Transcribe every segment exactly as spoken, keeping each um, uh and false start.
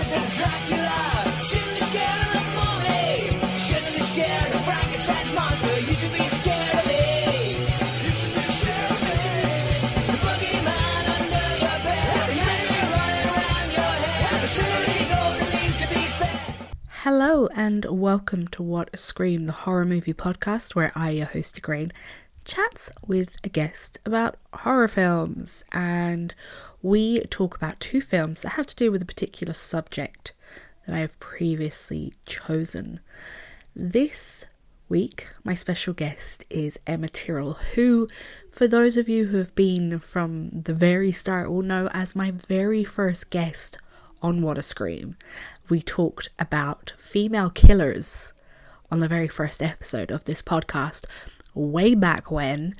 Hello and welcome to What a Scream, the horror movie podcast where I, your host Grain, chats with a guest about horror films, and we talk about two films that have to do with a particular subject that I have previously chosen. This week, my special guest is Emma Tyrrell, who, for those of you who have been from the very start, will know as my very first guest on What a Scream. We talked about female killers on the very first episode of this podcast way back when,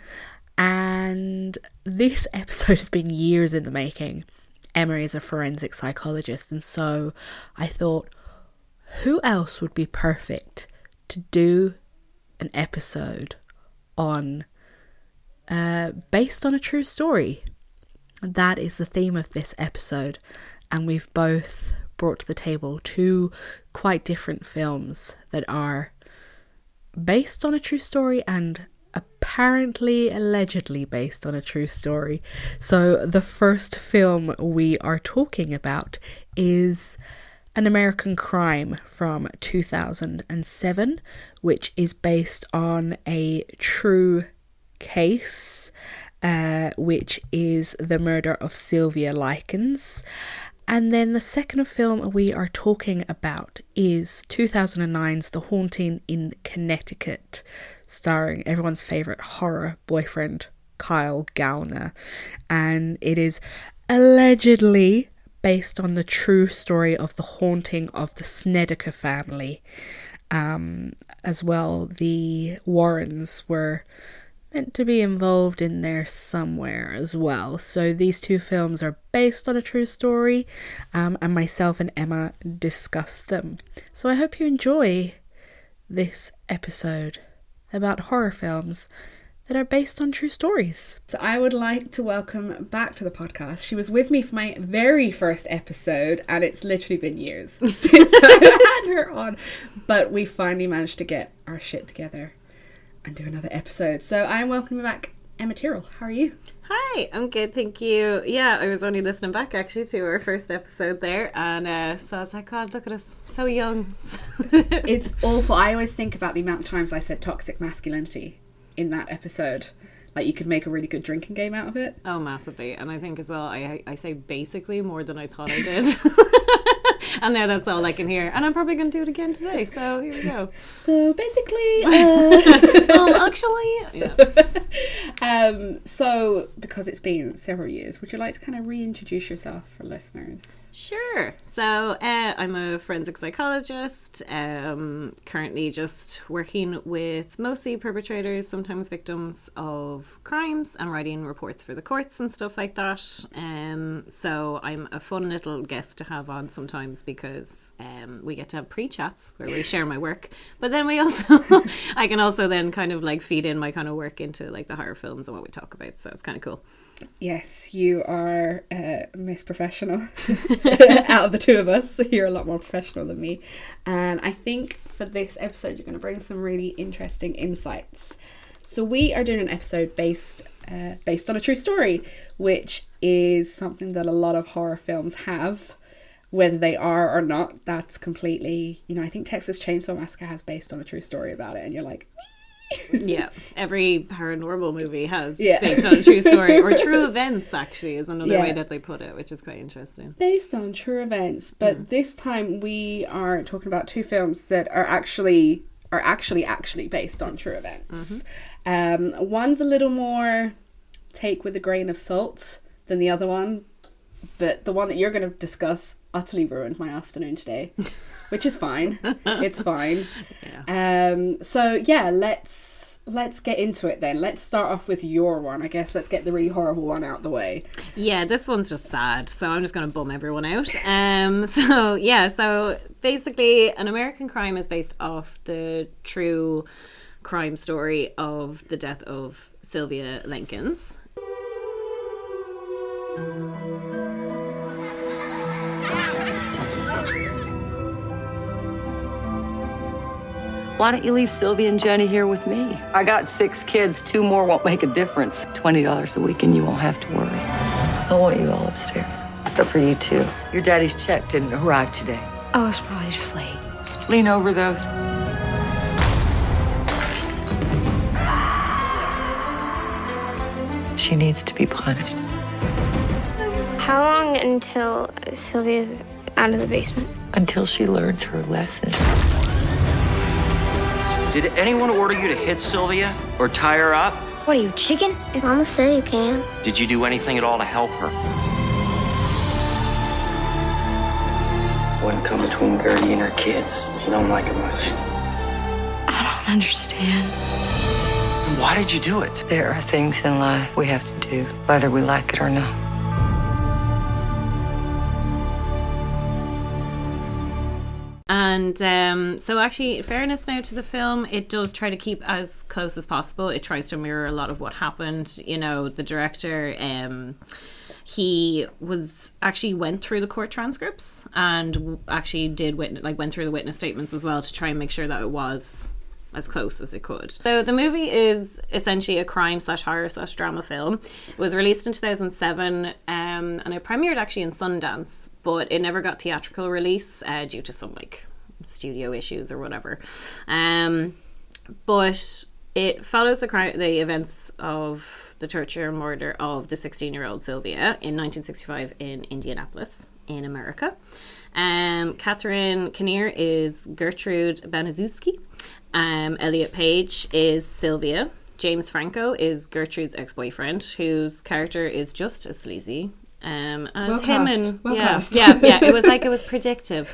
and this episode has been years in the making. Emma is a forensic psychologist, and so I thought, who else would be perfect to do an episode on uh, based on a true story? That is the theme of this episode, and we've both brought to the table two quite different films that are based on a true story and apparently allegedly based on a true story. So the first film we are talking about is An American Crime from two thousand seven, which is based on a true case, uh, which is the murder of Sylvia Likens. And then the second film we are talking about is two thousand nine's The Haunting in Connecticut, starring everyone's favourite horror boyfriend, Kyle Gallner. And it is allegedly based on the true story of the haunting of the Snedeker family. Um, as well, the Warrens were meant to be involved in there somewhere as well. So these two films are based on a true story, um, and myself and Emma discuss them. So I hope you enjoy this episode about horror films that are based on true stories. So I would like to welcome back to the podcast. She was with me for my very first episode, and it's literally been years since I had her on, but we finally managed to get our shit together and do another episode. So I'm welcoming back Emma Tyrrell. How are you? Hi, I'm good, thank you. Yeah, I was only listening back actually to our first episode there, and uh, so I was like, God, look at us, so young. It's awful. I always think about the amount of times I said toxic masculinity in that episode. Like, you could make a really good drinking game out of it. Oh, massively. And I think as well, I I say basically more than I thought I did. And now that's all I can hear. And I'm probably going to do it again today. So here we go. So basically, uh... um, actually, yeah. um, so because it's been several years, would you like to kind of reintroduce yourself for listeners? Sure. So uh, I'm a forensic psychologist, um, currently just working with mostly perpetrators, sometimes victims of crimes, and writing reports for the courts and stuff like that. Um, so I'm a fun little guest to have on sometimes, because um, we get to have pre-chats where we share my work, but then we also I can also then kind of like feed in my kind of work into like the horror films and what we talk about, so it's kind of cool. Yes, you are uh, Miss Professional out of the two of us, so you're a lot more professional than me, and I think for this episode you're going to bring some really interesting insights. So we are doing an episode based uh, based on a true story, which is something that a lot of horror films have. Whether they are or not, that's completely, you know, I think Texas Chainsaw Massacre has based on a true story about it, and you're like, yeah, every paranormal movie has yeah. based on a true story, or true events actually is another yeah. way that they put it, which is quite interesting. Based on true events, but mm. this time we are talking about two films that are actually are actually actually based on true events. Mm-hmm. Um, one's a little more take with a grain of salt than the other one, but the one that you're going to discuss utterly ruined my afternoon today, which is fine. It's fine. Yeah. Um. So yeah, let's let's get into it then. Let's start off with your one. I guess let's get the really horrible one out the way. Yeah, this one's just sad, so I'm just going to bum everyone out. Um. So yeah. So basically, An American Crime is based off the true crime story of the death of Sylvia Likens. Why don't you leave Sylvia and Jenny here with me? I got six kids. Two more won't make a difference. twenty dollars a week and you won't have to worry. I want you all upstairs. Except for you two. Your daddy's check didn't arrive today. Oh, it's probably just late. Lean over those. She needs to be punished. How long until Sylvia's out of the basement? Until she learns her lessons. Did anyone order you to hit Sylvia or tie her up? What are you, chicken? If Mama said you can. Did you do anything at all to help her? Wouldn't come between Gertie and her kids. She don't like it much. I don't understand. And why did you do it? There are things in life we have to do, whether we like it or not. And um, so actually, in fairness now to the film, it does try to keep as close as possible. It tries to mirror a lot of what happened. You know, the director, um, he was actually went through the court transcripts and actually did wit- like went through the witness statements as well to try and make sure that it was as close as it could. So the movie is essentially a crime slash horror slash drama film. It was released in two thousand seven um, and it premiered actually in Sundance, but it never got theatrical release uh, due to some like studio issues or whatever. Um, but it follows the crime, the events of the torture and murder of the sixteen-year-old Sylvia in nineteen sixty-five in Indianapolis in America. Um, Catherine Kinnear is Gertrude Baniszewski. Um, Elliot Page is Sylvia. James Franco is Gertrude's ex-boyfriend, whose character is just as sleazy um, as well him. Cast. And well yeah, cast. yeah, yeah. It was like it was predictive.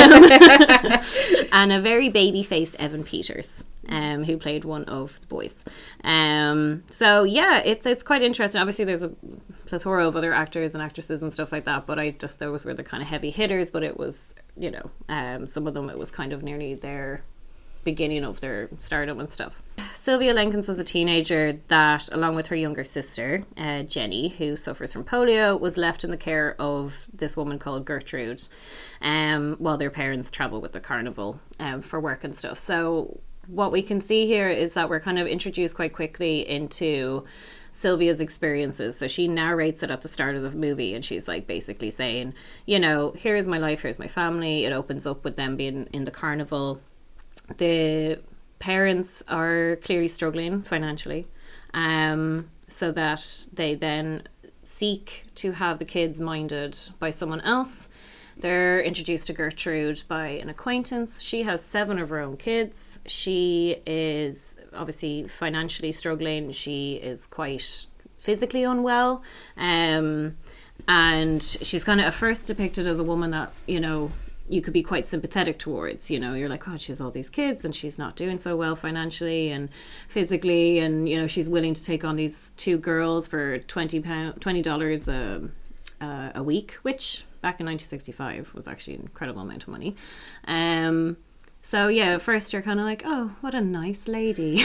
And a very baby-faced Evan Peters, um, who played one of the boys. Um, so yeah, it's it's quite interesting. Obviously, there's a plethora of other actors and actresses and stuff like that, but I just those were the kind of heavy hitters. But it was, you know, um, some of them it was kind of nearly their beginning of their stardom and stuff. Sylvia Lenkins was a teenager that, along with her younger sister, uh, Jenny, who suffers from polio, was left in the care of this woman called Gertrude um, while their parents travel with the carnival um, for work and stuff. So what we can see here is that we're kind of introduced quite quickly into Sylvia's experiences. So she narrates it at the start of the movie and she's like basically saying, you know, here's my life, here's my family. It opens up with them being in the carnival. The parents are clearly struggling financially, um, so that they then seek to have the kids minded by someone else. They're introduced to Gertrude by an acquaintance. She has seven of her own kids. She is obviously financially struggling. She is quite physically unwell, um, and she's kind of at first depicted as a woman that, you know, you could be quite sympathetic towards. You know, you're like, oh, she has all these kids and she's not doing so well financially and physically, and you know, she's willing to take on these two girls for twenty pound twenty dollars a, uh, a week, which back in nineteen sixty-five was actually an incredible amount of money. Um so yeah, at first you're kind of like, oh, what a nice lady.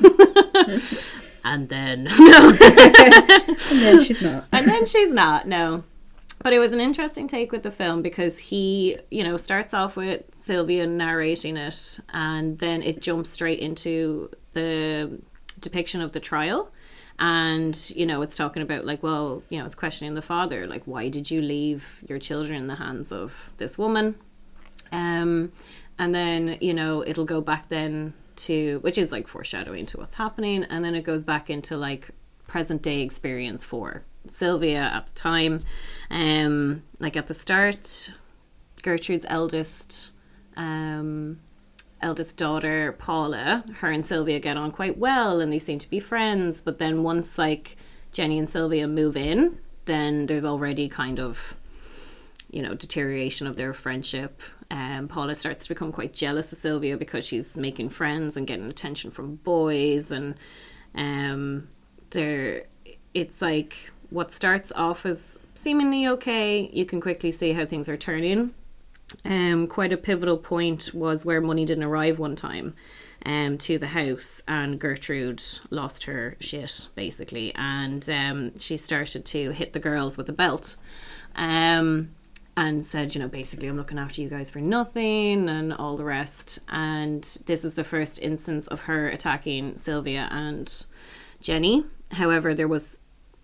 And then no. And then she's not. And then she's not, no. But it was an interesting take with the film because he, you know, starts off with Sylvia narrating it and then it jumps straight into the depiction of the trial. And, you know, it's talking about like, well, you know, it's questioning the father. Like, why did you leave your children in the hands of this woman? Um, and then, you know, it'll go back then to, which is like foreshadowing to what's happening. And then it goes back into like present day experience for Sylvia at the time. Um, like at the start, Gertrude's eldest um, eldest daughter, Paula, her and Sylvia get on quite well and they seem to be friends. But then once like Jenny and Sylvia move in, then there's already kind of, you know, deterioration of their friendship. Um, Paula starts to become quite jealous of Sylvia because she's making friends and getting attention from boys, and um, there it's like what starts off as seemingly okay, you can quickly see how things are turning. Um, quite a pivotal point was where money didn't arrive one time um, to the house, and Gertrude lost her shit basically, and um, she started to hit the girls with a belt. Um, and said, you know, basically, I'm looking after you guys for nothing and all the rest. And this is the first instance of her attacking Sylvia and Jenny. However, there was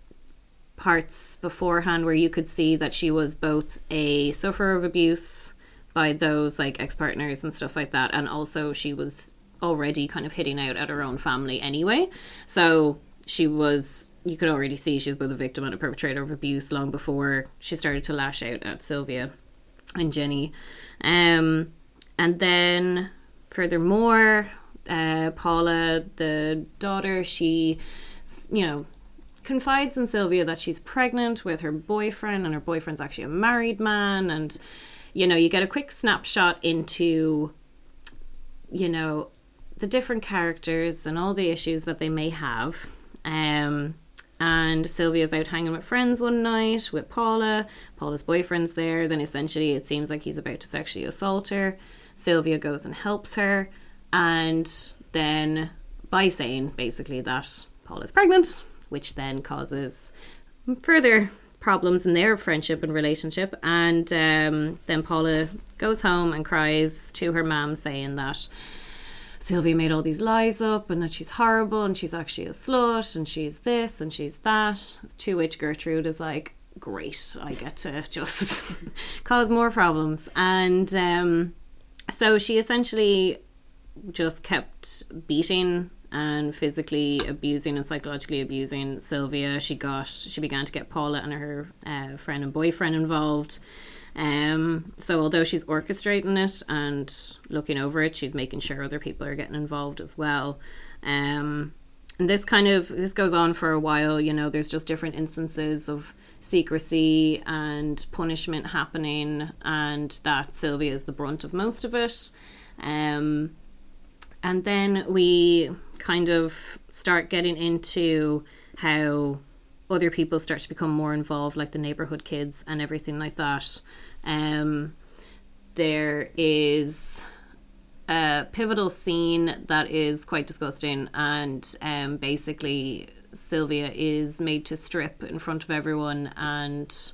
parts beforehand where you could see that she was both a sufferer of abuse by those like ex-partners and stuff like that, and also she was already kind of hitting out at her own family anyway. So she was, you could already see she was both a victim and a perpetrator of abuse long before she started to lash out at Sylvia and Jenny. Um, and then furthermore, uh, Paula, the daughter, she, you know, confides in Sylvia that she's pregnant with her boyfriend, and her boyfriend's actually a married man. And, you know, you get a quick snapshot into, you know, the different characters and all the issues that they may have. Um, and Sylvia's out hanging with friends one night with Paula. Paula's boyfriend's there. Then essentially it seems like he's about to sexually assault her. Sylvia goes and helps her. And then by saying basically that Paula's pregnant, which then causes further problems in their friendship and relationship. And um, then Paula goes home and cries to her mum, saying that Sylvia made all these lies up and that she's horrible and she's actually a slut and she's this and she's that. To which Gertrude is like, great, I get to just cause more problems. And um, so she essentially just kept beating and physically abusing and psychologically abusing Sylvia. She got, she began to get Paula and her uh, friend and boyfriend involved. Um, so although she's orchestrating it and looking over it, she's making sure other people are getting involved as well. Um, and this kind of, this goes on for a while, you know, there's just different instances of secrecy and punishment happening, and that Sylvia is the brunt of most of it. Um, and then we kind of start getting into how other people start to become more involved, like the neighborhood kids and everything like that. Um, there is a pivotal scene that is quite disgusting, and um, basically Sylvia is made to strip in front of everyone and,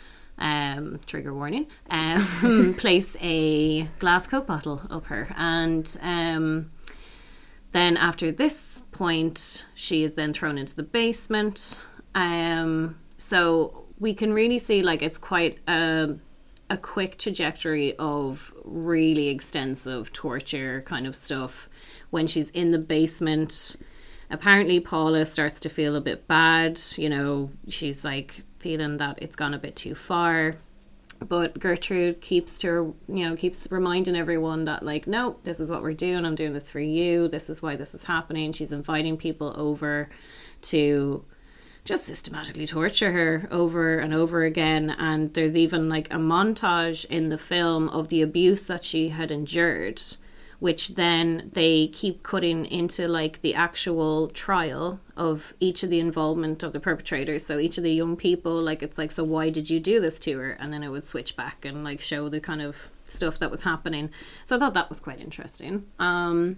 um, trigger warning, um, place a glass Coke bottle up her. And um, then after this point, she is then thrown into the basement. Um, so we can really see like it's quite a, a quick trajectory of really extensive torture kind of stuff. When she's in the basement, apparently Paula starts to feel a bit bad, you know, she's like feeling that it's gone a bit too far. But Gertrude keeps to, you know, keeps reminding everyone that like, no, this is what we're doing. I'm doing this for you. This is why this is happening. She's inviting people over to just systematically torture her over and over again. And there's even like a montage in the film of the abuse that she had endured, which then they keep cutting into like the actual trial of each of the involvement of the perpetrators. So each of the young people, like it's like, so why did you do this to her? And then it would switch back and like show the kind of stuff that was happening. So I thought that was quite interesting. Um,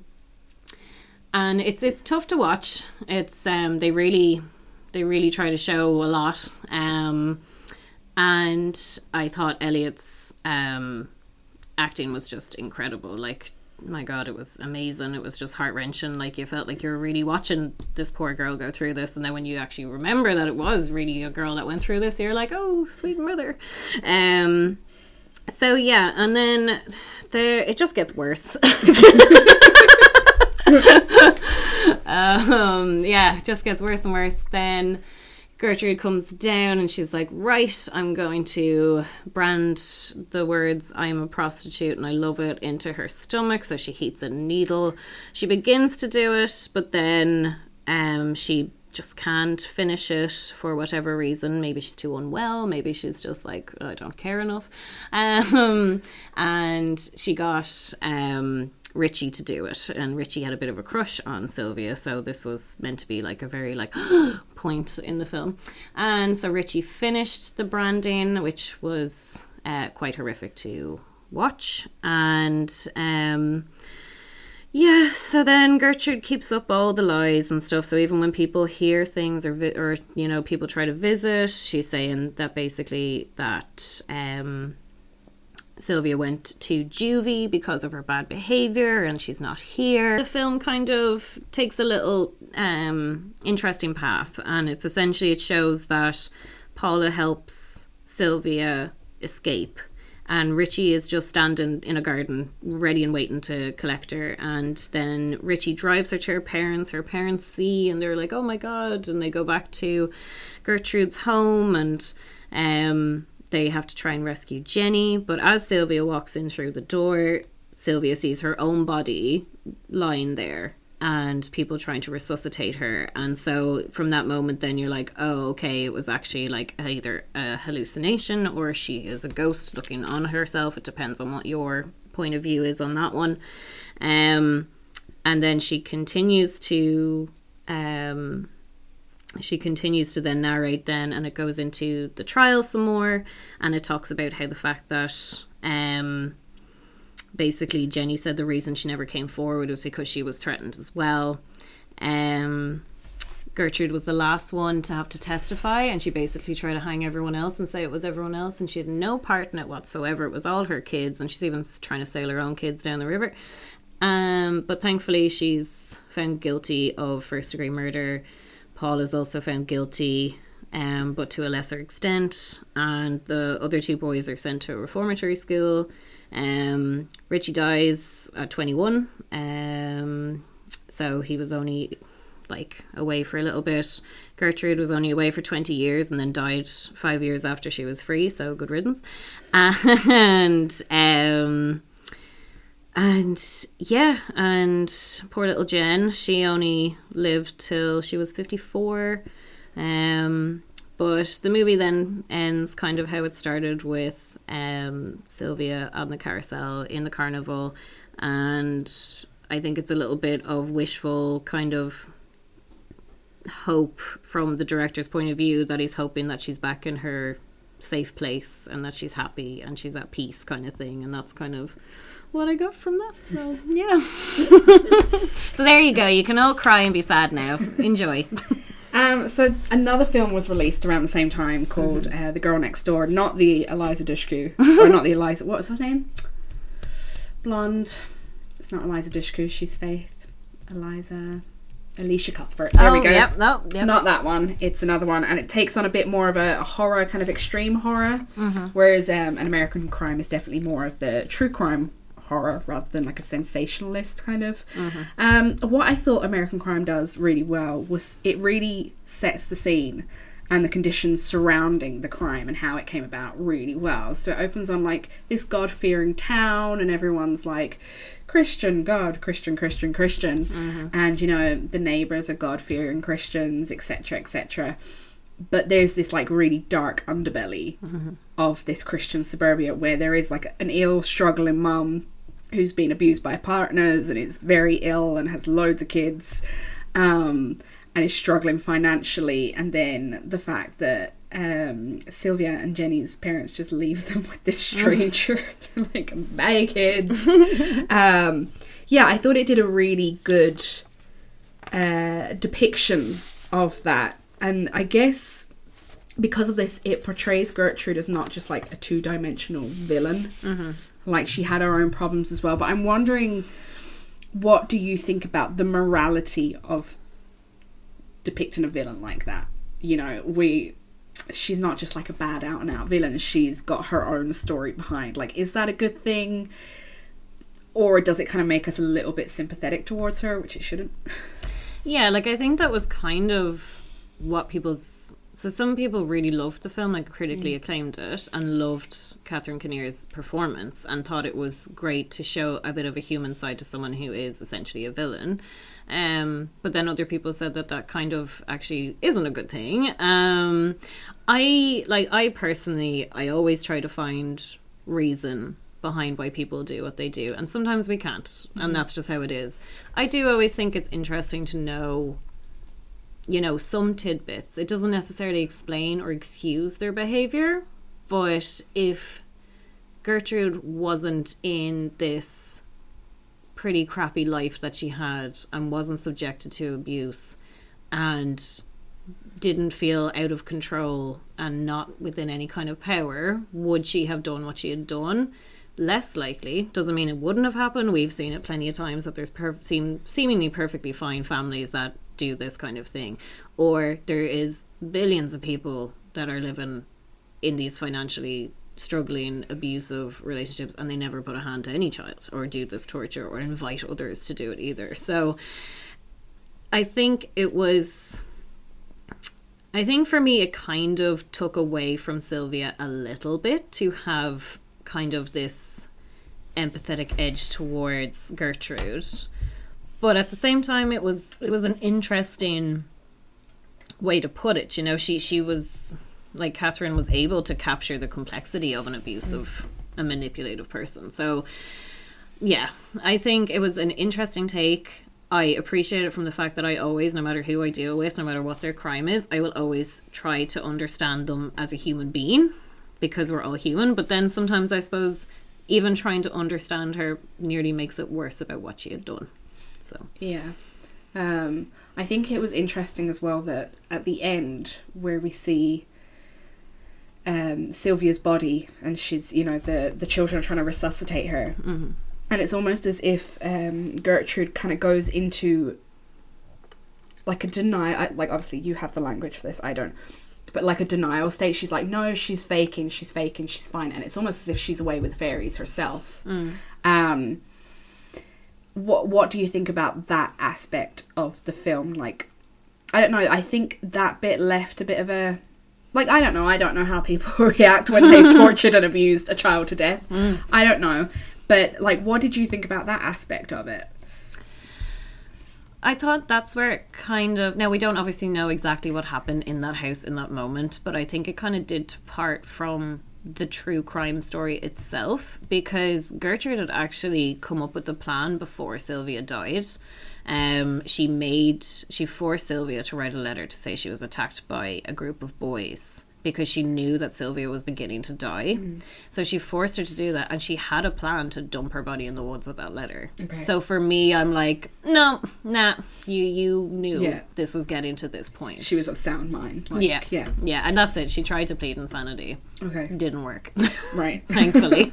and it's it's tough to watch. It's um they really they really try to show a lot. Um, and I thought Elliot's um acting was just incredible. Like, my God, it was amazing. It was just heart-wrenching. Like, you felt like you were really watching this poor girl go through this, and then when you actually remember that it was really a girl that went through this, you're like, oh, sweet mother. Um so yeah, and then there it just gets worse. um yeah it just gets worse and worse. Then Gertrude comes down and she's like, right, I'm going to brand the words "I'm a prostitute and I love it" into her stomach. So she heats a needle. She begins to do it, but then um, she just can't finish it for whatever reason. Maybe she's too unwell. Maybe she's just like, I don't care enough. Um, and she got um, Richie to do it, and Richie had a bit of a crush on Sylvia, so this was meant to be like a very like point in the film. And so Richie finished the branding, which was uh, quite horrific to watch. And um yeah, so then Gertrude keeps up all the lies and stuff. So even when people hear things or vi- or you know people try to visit, she's saying that basically that um Sylvia went to juvie because of her bad behaviour and she's not here. The film kind of takes a little um, interesting path, and it's essentially, it shows that Paula helps Sylvia escape, and Richie is just standing in a garden ready and waiting to collect her, and then Richie drives her to her parents. Her parents see and they're like, oh my god, and they go back to Gertrude's home, and um they have to try and rescue Jenny. But as Sylvia walks in through the door, Sylvia sees her own body lying there and people trying to resuscitate her. And so from that moment then you're like, oh, okay, it was actually like either a hallucination or she is a ghost looking on herself. It depends on what your point of view is on that one. Um, and then she continues to... Um, She continues to then narrate then, and it goes into the trial some more, and it talks about how the fact that um, basically Jenny said the reason she never came forward was because she was threatened as well. Um, Gertrude was the last one to have to testify, and she basically tried to hang everyone else and say it was everyone else, and she had no part in it whatsoever. It was all her kids, and she's even trying to sail her own kids down the river. Um, but thankfully she's found guilty of first degree murder. Paul is also found guilty, um, but to a lesser extent, and the other two boys are sent to a reformatory school. Um, Richie dies at twenty-one, um, so he was only like away for a little bit. Gertrude was only away for twenty years and then died five years after she was free, so good riddance. And um, And yeah, and poor little Jen, she only lived till she was fifty-four. Um, but the movie then ends kind of how it started, with um, Sylvia on the carousel in the carnival. And I think it's a little bit of wishful kind of hope from the director's point of view, that he's hoping that she's back in her safe place and that she's happy and she's at peace kind of thing. And that's kind of what I got from that. So yeah. So there you go, you can all cry and be sad now. Enjoy. Um, so another film was released around the same time called mm-hmm. uh, The Girl Next Door, not the Eliza Dushku, or not the Eliza, what was her name? Blonde. It's not Eliza Dushku, she's Faith. Eliza... Alicia Cuthbert. There oh, we go. Yep, no, yep. Not that one. It's another one, and it takes on a bit more of a horror, kind of extreme horror. Mm-hmm. Whereas um, An American Crime is definitely more of the true crime horror rather than like a sensationalist kind of. Mm-hmm. Um, what I thought American Crime does really well was it really sets the scene and the conditions surrounding the crime and how it came about really well. So it opens on like this God-fearing town, and everyone's like Christian, God, Christian, Christian, Christian. Mm-hmm. And, you know, the neighbours are God-fearing Christians, et cetera, et cetera. But there's this, like, really dark underbelly mm-hmm. of this Christian suburbia where there is, like, an ill, struggling mum who's been abused by partners and is very ill and has loads of kids um, and is struggling financially. And then the fact that um Sylvia and Jenny's parents just leave them with this stranger. Like, bye kids. um yeah I thought it did a really good uh depiction of that, and I guess because of this it portrays Gertrude as not just like a two-dimensional villain. Mm-hmm. Like, she had her own problems as well. But I'm wondering, what do you think about the morality of depicting a villain like that? You know, we she's not just like a bad out and out villain, she's got her own story behind. Like, is that a good thing, or does it kind of make us a little bit sympathetic towards her, which it shouldn't? Yeah, like, I think that was kind of what people's... So some people really loved the film, like critically mm. acclaimed it, and loved Catherine Kinnear's performance and thought it was great to show a bit of a human side to someone who is essentially a villain. Um, but then other people said that that kind of actually isn't a good thing. Um, I, like, I personally, I always try to find reason behind why people do what they do. And sometimes we can't. Mm-hmm. And that's just how it is. I do always think it's interesting to know, you know, some tidbits. It doesn't necessarily explain or excuse their behaviour. But if Gertrude wasn't in this pretty crappy life that she had and wasn't subjected to abuse and didn't feel out of control and not within any kind of power, would she have done what she had done? less likely. Doesn't mean it wouldn't have happened. We've seen it plenty of times that there's per- seem seemingly perfectly fine families that do this kind of thing, or there is billions of people that are living in these financially struggling, abusive relationships, and they never put a hand to any child or do this torture or invite others to do it either. So I think it was I think for me it kind of took away from Sylvia a little bit to have kind of this empathetic edge towards Gertrude, but at the same time it was it was an interesting way to put it. You know, she she was like, Catherine was able to capture the complexity of an abusive a manipulative person. So yeah, I think it was an interesting take. I appreciate it from the fact that I always, no matter who I deal with, no matter what their crime is, I will always try to understand them as a human being, because we're all human. But then sometimes I suppose even trying to understand her nearly makes it worse about what she had done. So yeah. Um, I think it was interesting as well that at the end where we see um, Sylvia's body and she's, you know, the, the children are trying to resuscitate her. Mm-hmm. And it's almost as if um, Gertrude kind of goes into like a denial. Like, obviously you have the language for this, I don't. But like a denial state. She's like, no, she's faking, she's faking, she's fine. And it's almost as if she's away with fairies herself. Mm. Um, what what do you think about that aspect of the film? Like, I don't know. I think that bit left a bit of a... Like, I don't know. I don't know how people react when they've tortured and abused a child to death. Mm. I don't know. But, like, what did you think about that aspect of it? I thought that's where it kind of... Now, we don't obviously know exactly what happened in that house in that moment, but I think it kind of did depart from the true crime story itself, because Gertrude had actually come up with a plan before Sylvia died. Um, she made... She forced Sylvia to write a letter to say she was attacked by a group of boys, because she knew that Sylvia was beginning to die. Mm. So she forced her to do that, and she had a plan to dump her body in the woods with that letter. Okay. So for me, I'm like, no, nah, you you knew yeah. this was getting to this point. She was of sound mind. Like, yeah. Yeah. Yeah, and that's it. She tried to plead insanity. Okay. Didn't work. Right. Thankfully.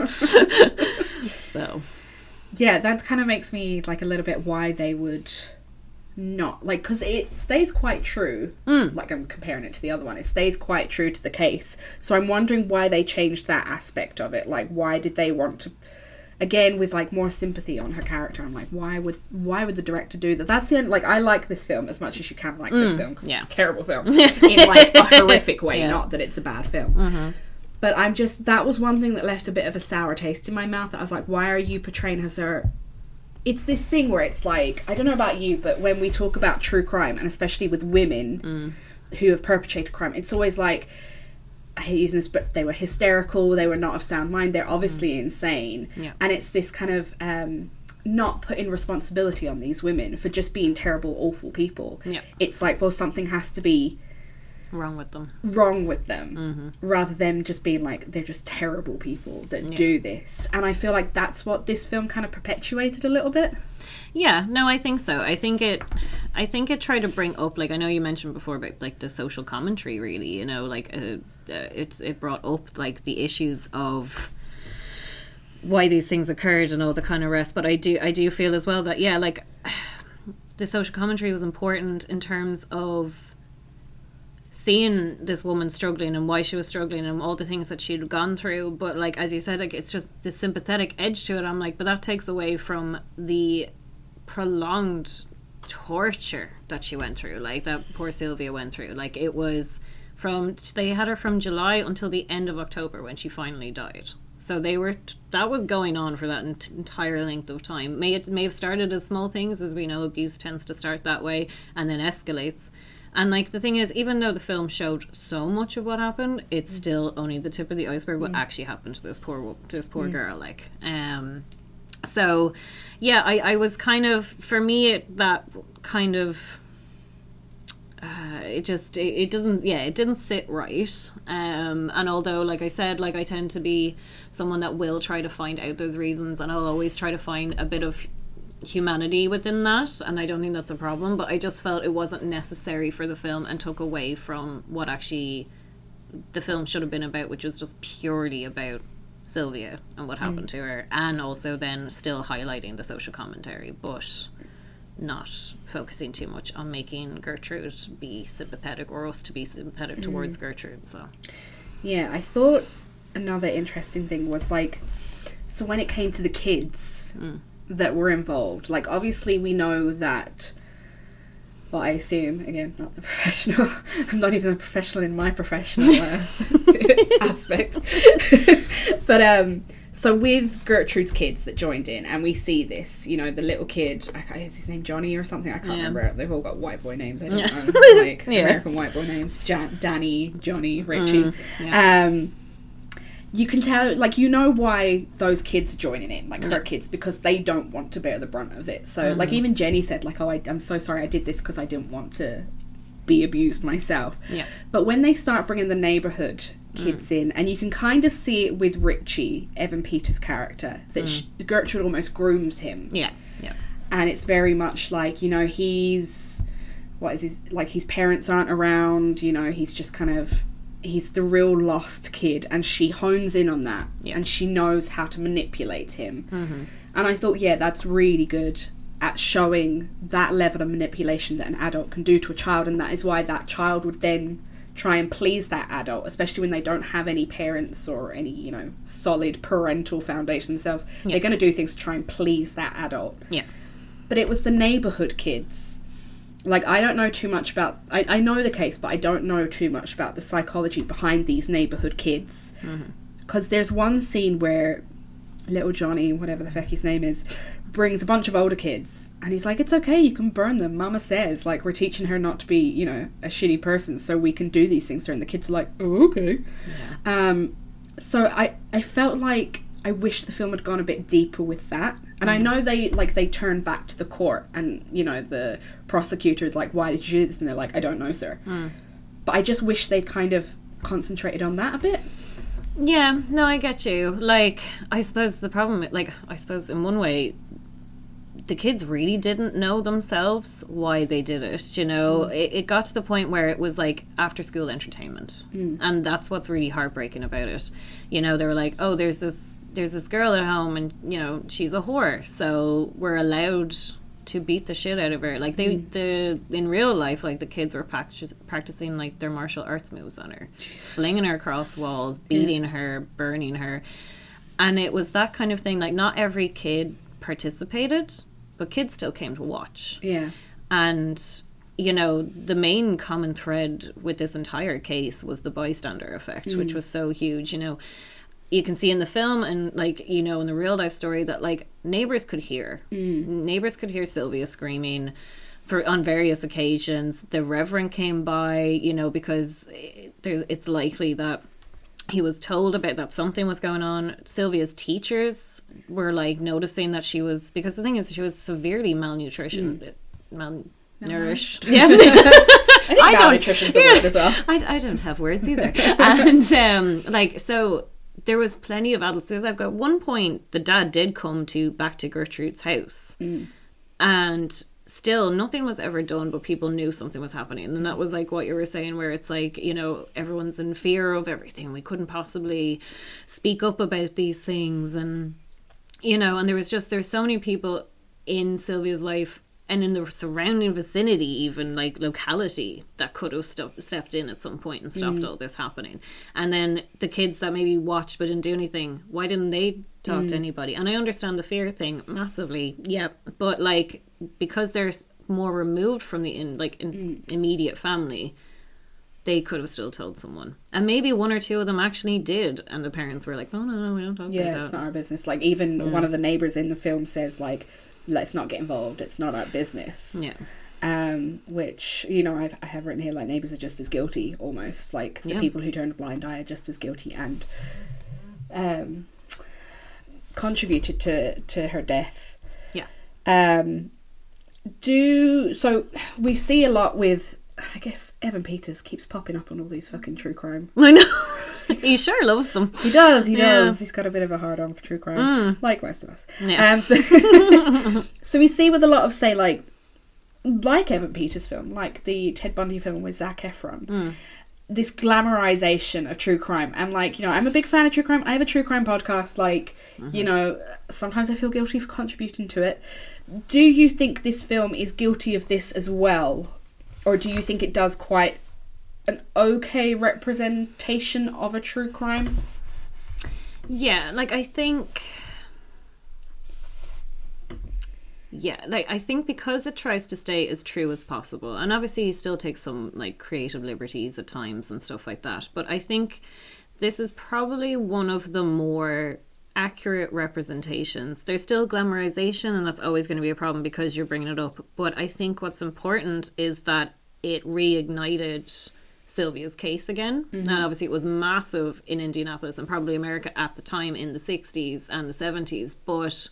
So. Yeah, that kind of makes me like a little bit why they would... not like, because it stays quite true. Mm. Like, I'm comparing it to the other one, it stays quite true to the case. So I'm wondering why they changed that aspect of it. Like, why did they want to, again, with like more sympathy on her character? I'm like, why would why would the director do that? That's the end. Like, I like this film as much as you can like mm. this film, because yeah. it's a terrible film in like a horrific way. Yeah. Not that it's a bad film. Mm-hmm. But I'm just, that was one thing that left a bit of a sour taste in my mouth. That I was like, why are you portraying her so... It's this thing where it's like, I don't know about you, but when we talk about true crime, and especially with women mm. who have perpetrated crime, it's always like, I hate using this, but they were hysterical, they were not of sound mind, they're obviously mm. insane. Yeah. And it's this kind of um, not putting responsibility on these women for just being terrible, awful people. Yeah. It's like, well, something has to be wrong with them wrong with them mm-hmm. rather than just being like, they're just terrible people that yeah. do this. And I feel like that's what this film kind of perpetuated a little bit. Yeah, no, I think so. I think it I think it tried to bring up, like, I know you mentioned before about like the social commentary, really, you know, like uh, uh, it's it brought up like the issues of why these things occurred and all the kind of rest. But I do I do feel as well that, yeah, like the social commentary was important in terms of seeing this woman struggling and why she was struggling and all the things that she'd gone through. But like, as you said, like, it's just the sympathetic edge to it. I'm like, but that takes away from the prolonged torture that she went through, like that poor Sylvia went through. Like, it was from, they had her from July until the end of October when she finally died. So they were, that was going on for that ent- entire length of time. May it may have started as small things, as we know abuse tends to start that way and then escalates. And like, the thing is, even though the film showed so much of what happened, it's mm. still only the tip of the iceberg what mm. actually happened to this poor this poor mm. girl. Like, um, so yeah, I, I was kind of, for me, it, that kind of, uh, it just, it, it doesn't, yeah, it didn't sit right. Um, and although, like I said, like, I tend to be someone that will try to find out those reasons, and I'll always try to find a bit of humanity within that, and I don't think that's a problem, but I just felt it wasn't necessary for the film and took away from what actually the film should have been about, which was just purely about Sylvia and what happened mm. to her, and also then still highlighting the social commentary, but not focusing too much on making Gertrude be sympathetic, or us to be sympathetic mm. towards Gertrude. So yeah, I thought another interesting thing was, like, so when it came to the kids mm. that were involved, like, obviously we know that, well, I assume, again, not the professional, I'm not even a professional in my professional uh, aspect, but um so with Gertrude's kids that joined in, and we see this, you know, the little kid, I, is his name Johnny or something? I can't yeah. remember. They've all got white boy names. I don't yeah. know, like yeah. American white boy names. Jan- Danny, Johnny, Richie. Mm, yeah. Um, you can tell, like, you know why those kids are joining in, like, her kids, because they don't want to bear the brunt of it. So, mm-hmm. like, even Jenny said, like, oh, I, I'm so sorry I did this because I didn't want to be abused myself. Yeah. But when they start bringing the neighbourhood kids mm. in, and you can kind of see it with Richie, Evan Peters' character, that mm. she, Gertrude almost grooms him. Yeah, yeah. And it's very much like, you know, he's, what is his, like, his parents aren't around, you know, he's just kind of, he's the real lost kid, and she hones in on that, yeah. and she knows how to manipulate him. Mm-hmm. And I thought, yeah, that's really good at showing that level of manipulation that an adult can do to a child, and that is why that child would then try and please that adult, especially when they don't have any parents or any, you know, solid parental foundation themselves. Yeah. They're going to do things to try and please that adult. Yeah. But it was the neighbourhood kids. Like, I don't know too much about... I, I know the case, but I don't know too much about the psychology behind these neighbourhood kids. Because mm-hmm. there's one scene where little Johnny, whatever the heck his name is, brings a bunch of older kids, and he's like, it's okay, you can burn them, Mama says, like, we're teaching her not to be, you know, a shitty person, so we can do these things to her. And the kids are like, oh, okay. Yeah. Um, so I, I felt like I wish the film had gone a bit deeper with that. And mm. I know they, like, they turned back to the court, and, you know, the prosecutor's like, why did you do this? And they're like, I don't know, sir. Mm. But I just wish they'd kind of concentrated on that a bit. Yeah, no, I get you. Like, I suppose the problem, like, I suppose in one way, the kids really didn't know themselves why they did it, you know. Mm. It, it got to the point where it was like after school entertainment. Mm. And that's what's really heartbreaking about it. You know, they were like, oh, there's this there's this girl at home, and, you know, she's a whore, so we're allowed to beat the shit out of her. Like, they, mm. the in real life, like, the kids were practice, practicing, like, their martial arts moves on her. Jesus. Flinging her across walls, beating yeah. her, burning her. And it was that kind of thing. Like, not every kid participated, but kids still came to watch. Yeah. And, you know, the main common thread with this entire case was the bystander effect, mm. which was so huge. You know, you can see in the film and, like, you know, in the real life story that, like, neighbours could hear. Mm. Neighbours could hear Sylvia screaming for on various occasions. The Reverend came by, you know, because it, there's, it's likely that he was told about that something was going on. Sylvia's teachers were, like, noticing that she was, because the thing is, she was severely malnutrition, mm. malnourished. Yeah, I think I malnutrition's a yeah, word as well. I, I don't have words either. And um, like, so there was plenty of adults. There's like at one point, the dad did come to back to Gertrude's house, mm. and still nothing was ever done, but people knew something was happening. And that was like what you were saying, where it's like, you know, everyone's in fear of everything. We couldn't possibly speak up about these things. And, you know, and there was just, there's so many people in Sylvia's life and in the surrounding vicinity, even like locality, that could have st- stepped in at some point and stopped mm. all this happening. And then the kids that maybe watched but didn't do anything, why didn't they talk mm. to anybody? And I understand the fear thing massively, yeah, but like, because they're more removed from the in like in, mm. immediate family, they could have still told someone. And maybe one or two of them actually did, and the parents were like, no, no, no, we don't talk yeah, about that. Yeah, it's not our business. Like, even mm. one of the neighbours in the film says, like, let's not get involved, it's not our business. Yeah. Um, which, you know, I've, I have written here, like, neighbours are just as guilty, almost. Like, the yeah. people who turned a blind eye are just as guilty and um, contributed to, to her death. Yeah. Um, do, so, we see a lot with, I guess, Evan Peters keeps popping up on all these fucking true crime. I know. He sure loves them. He does, he yeah. does. He's got a bit of a hard on for true crime, mm. like most of us. Yeah. Um, so we see with a lot of, say, like, like Evan Peters' film, like the Ted Bundy film with Zac Efron, mm. this glamorization of true crime. And like, you know, I'm a big fan of true crime. I have a true crime podcast. Like, mm-hmm. you know, sometimes I feel guilty for contributing to it. Do you think this film is guilty of this as well? Or do you think it does quite an okay representation of a true crime? Yeah, like I think... Yeah, like I think because it tries to stay as true as possible, and obviously you still take some like creative liberties at times and stuff like that, but I think this is probably one of the more accurate representations. There's still glamorization, and that's always going to be a problem because you're bringing it up, but I think what's important is that it reignited Sylvia's case again. Mm-hmm. And obviously it was massive in Indianapolis and probably America at the time in the sixties and the seventies, but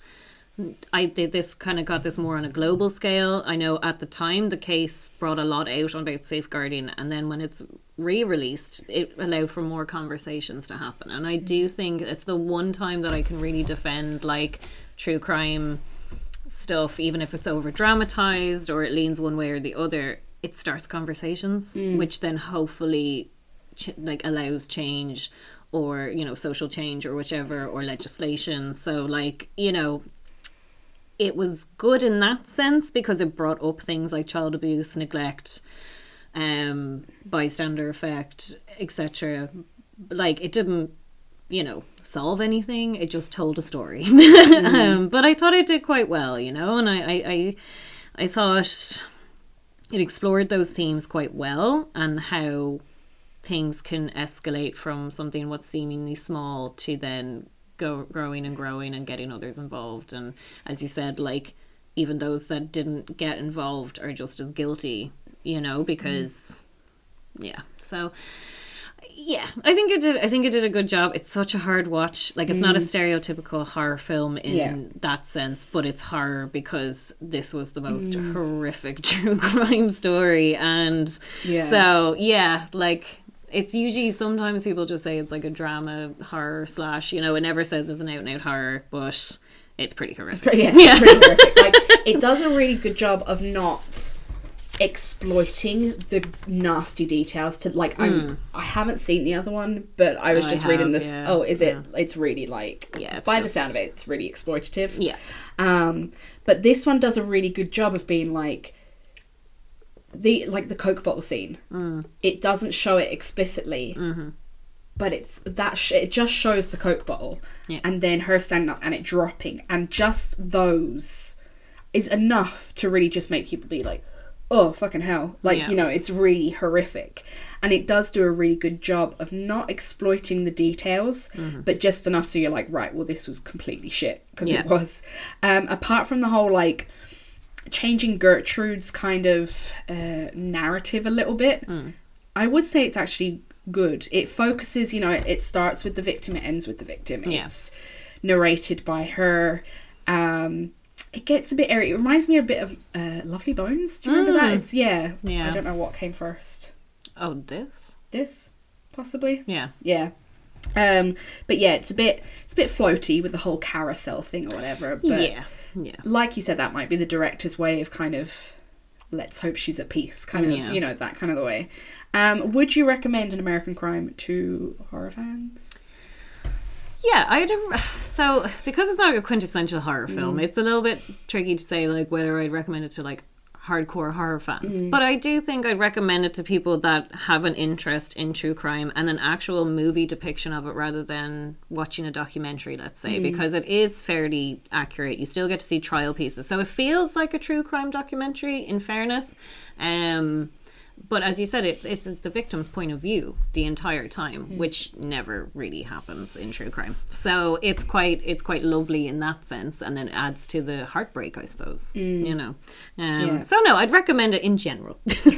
I did this kind of got this more on a global scale. I know at the time the case brought a lot out about safeguarding, and then when it's re-released it allowed for more conversations to happen. And I do think it's the one time that I can really defend like true crime stuff, even if it's over dramatized or it leans one way or the other. It starts conversations, mm. which then hopefully ch- like allows change, or you know, social change or whichever, or legislation. So like, you know, it was good in that sense because it brought up things like child abuse, neglect, um, bystander effect, et cetera. Like it didn't, you know, solve anything. It just told a story. Mm. um, but I thought it did quite well, you know, and I, I, I, I thought it explored those themes quite well, and how things can escalate from something what's seemingly small to then go growing and growing and getting others involved. And as you said, like even those that didn't get involved are just as guilty, you know, because mm. yeah. So yeah, I think it did I think it did a good job. It's such a hard watch. Like it's mm. not a stereotypical horror film in yeah. that sense, but it's horror because this was the most mm. horrific true crime story. And yeah. so yeah, like it's usually, sometimes people just say it's like a drama horror slash, you know, it never says it's an out and out horror, but it's pretty horrific. Yeah, yeah. It's pretty horrific. Like, it does a really good job of not exploiting the nasty details to, like, I'm, mm. I haven't seen the other one, but I was oh, just I reading have, this. Yeah. Oh, is it? Yeah. It's really, like, yeah, it's by just... the sound of it, it's really exploitative. Yeah. Um, but this one does a really good job of being, like, the like the Coke bottle scene. Mm. It doesn't show it explicitly, mm-hmm. but it's that sh- it just shows the Coke bottle, yeah. and then her standing up and it dropping, and just those is enough to really just make people be like, oh fucking hell, like yeah. you know, it's really horrific. And it does do a really good job of not exploiting the details, mm-hmm. but just enough so you're like, right, well this was completely shit, because yeah. it was. Um, apart from the whole like changing Gertrude's kind of uh, narrative a little bit, mm. I would say it's actually good. It focuses, you know, it, it starts with the victim, it ends with the victim. Yeah. It's narrated by her. Um, it gets a bit airy. It reminds me a bit of uh, Lovely Bones. Do you remember mm. that? It's yeah. yeah. I don't know what came first. Oh, this? This, possibly. Yeah. Yeah. Um, but yeah, it's a bit it's a bit floaty with the whole carousel thing or whatever. But yeah. Yeah. Like you said, that might be the director's way of kind of, let's hope she's at peace, kind of, yeah. you know, that kind of the way. Um, would you recommend An American Crime to horror fans? Yeah, I'd. So, because it's not a quintessential horror film, mm. it's a little bit tricky to say, like, whether I'd recommend it to, like, hardcore horror fans. Mm. But I do think I'd recommend it to people that have an interest in true crime and an actual movie depiction of it rather than watching a documentary, let's say, mm. because it is fairly accurate. You still get to see trial pieces. So it feels like a true crime documentary, in fairness. Um, but as you said, it, it's the victim's point of view the entire time, mm. which never really happens in true crime. So it's quite it's quite lovely in that sense, and then it adds to the heartbreak, I suppose. Mm. You know, um, yeah. So no, I'd recommend it in general.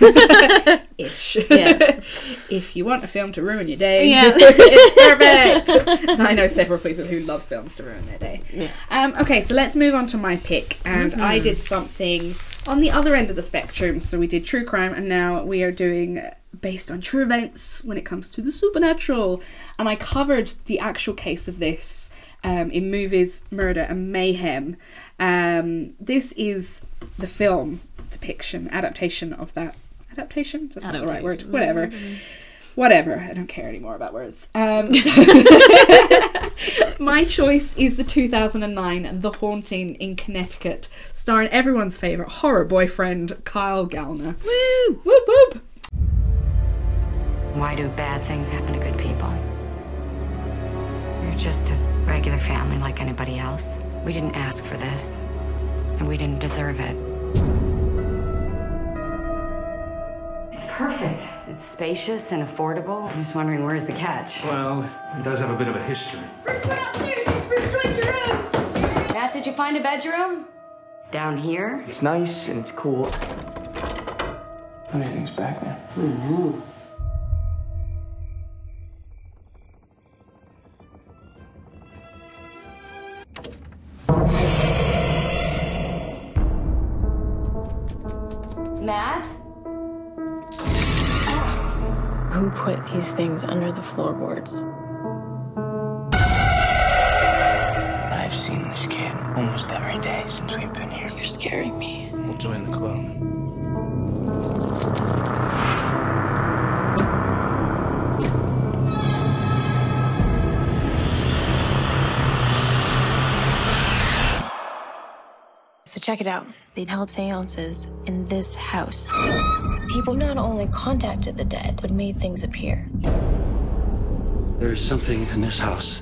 Ish. Yeah. If you want a film to ruin your day, yeah. it's perfect. I know several people who love films to ruin their day. Yeah. Um, okay, so let's move on to my pick, and mm-hmm. I did something on the other end of the spectrum. So we did true crime, and now we are doing based on true events when it comes to the supernatural. And I covered the actual case of this um, in Movies, Murder and Mayhem. Um, this is the film depiction, adaptation of that. Adaptation? That's adaptation. Not the right word. Whatever. Mm-hmm. Whatever, I don't care anymore about words. Um, so my choice is the two thousand nine The Haunting in Connecticut, starring everyone's favourite horror boyfriend, Kyle Gallner. Woo! Whoop whoop! Why do bad things happen to good people? We're just a regular family like anybody else. We didn't ask for this, and we didn't deserve it. It's perfect. It's spacious and affordable. I'm just wondering, where's the catch? Well, it does have a bit of a history. First one upstairs gets first choice of rooms. Matt, did you find a bedroom? Down here? It's nice and it's cool. Everything's back there. Mm-hmm. Matt? Who put these things under the floorboards? I've seen this kid almost every day since we've been here. You're scaring me. We'll join the club. So check it out. They'd held seances in this house. People not only contacted the dead, but made things appear. There's something in this house.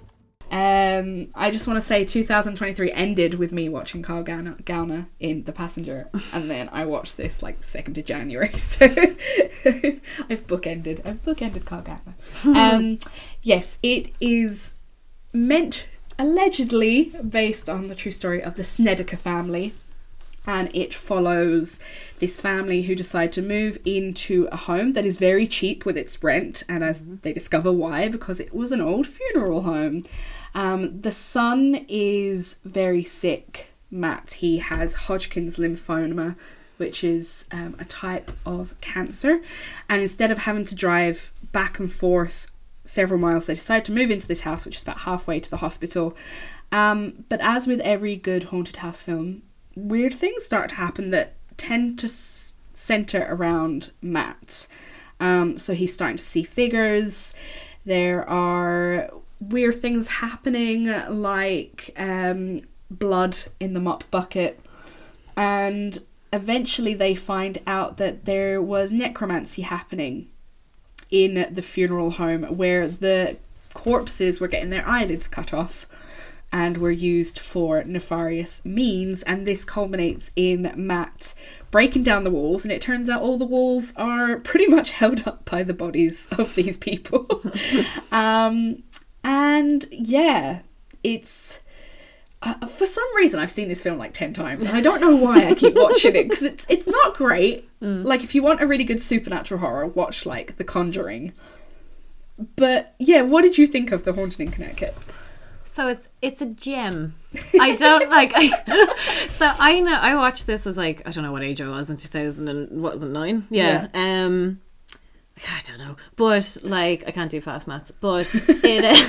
Um, I just want to say two thousand twenty-three ended with me watching Kyle Gallner, Gallner in The Passenger, and then I watched this like the second of January, so I've bookended, I've bookended Kyle Gallner. Um, yes, it is meant, allegedly, based on the true story of the Snedeker family, and it follows this family who decide to move into a home that is very cheap with its rent, and as they discover why, because it was an old funeral home. Um, the son is very sick, Matt. He has Hodgkin's lymphoma, which is um, a type of cancer, and instead of having to drive back and forth several miles, they decide to move into this house, which is about halfway to the hospital. Um, but as with every good haunted house film, weird things start to happen that tend to s- center around Matt. Um, so he's starting to see figures. There are weird things happening, like um, blood in the mop bucket. And eventually they find out that there was necromancy happening in the funeral home, where the corpses were getting their eyelids cut off and were used for nefarious means, and this culminates in Matt breaking down the walls, and it turns out all the walls are pretty much held up by the bodies of these people. um, and yeah, it's... Uh, for some reason I've seen this film like ten times, and I don't know why I keep watching it, because it's, it's not great. Mm. Like, if you want a really good supernatural horror, watch, like, The Conjuring. But, yeah, what did you think of The Haunting in Connecticut? So it's it's a gem. I don't like. I, so I know I watched this as like I don't know what age I was in two thousand and what was it nine? Yeah. yeah. Um, I don't know, but like I can't do fast maths. But it.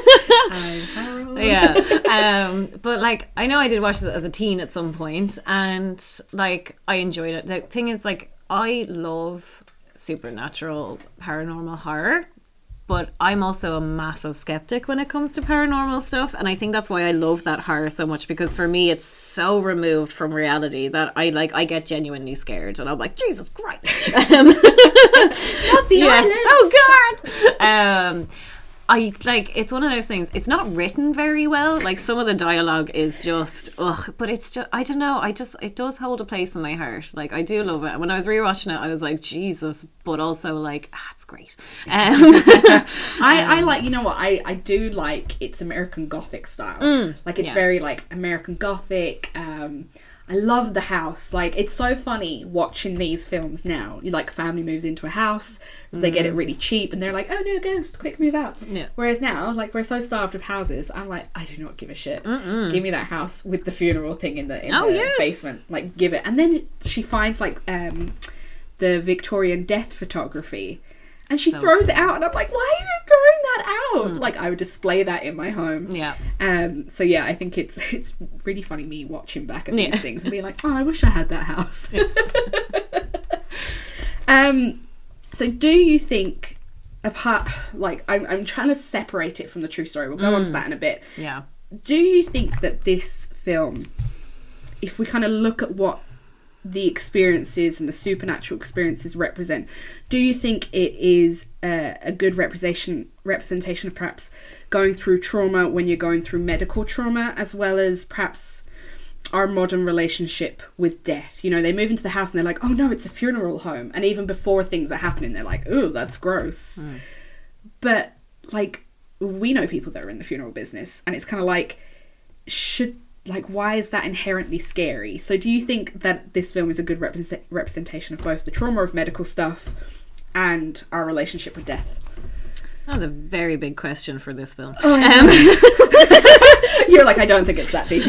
Um, yeah. Um, but like I know I did watch it as a teen at some point, and like I enjoyed it. The thing is, like, I love supernatural paranormal horror. But I'm also a massive skeptic when it comes to paranormal stuff, and I think that's why I love that horror so much, because for me it's so removed from reality that I like I get genuinely scared, and I'm like, Jesus Christ, um, not the yeah. islands. Oh God. Um, I like it's one of those things. It's not written very well. Like, some of the dialogue is just ugh, but it's just I don't know. I just it does hold a place in my heart. Like, I do love it. When I was rewatching it, I was like, Jesus, but also like, ah, it's great. Um, I, I like you know what I I do like its American Gothic style. Mm, like it's yeah. very like American Gothic. Um, I love the house. Like, it's so funny watching these films now. You like family moves into a house, they mm. get it really cheap, and they're like, oh no, ghost, quick move out. Yeah. Whereas now, like, we're so starved of houses, I'm like, I do not give a shit. Mm-mm. Give me that house with the funeral thing in the in oh, the yeah. basement. Like, give it. And then she finds like um the Victorian death photography, and she so throws cool. it out, and I'm like, why are you throwing that out? Mm. Like, I would display that in my home. Yeah. Um. So yeah, I think it's it's really funny me watching back at these yeah. things and being like, oh, I wish I had that house. um. So do you think apart, like, I'm, I'm trying to separate it from the true story. We'll go Mm. on to that in a bit. Yeah. Do you think that this film, if we kind of look at what the experiences and the supernatural experiences represent, do you think it is a, a good representation representation of perhaps going through trauma when you're going through medical trauma, as well as perhaps our modern relationship with death? You know, they move into the house and they're like, oh no, it's a funeral home. And even before things are happening, they're like, ooh, that's gross. Mm. But, like, we know people that are in the funeral business, and it's kind of like, should, like, why is that inherently scary? So do you think that this film is a good represent- representation of both the trauma of medical stuff and our relationship with death? That was a very big question for this film. Oh, um, you're like, I don't think it's that deep.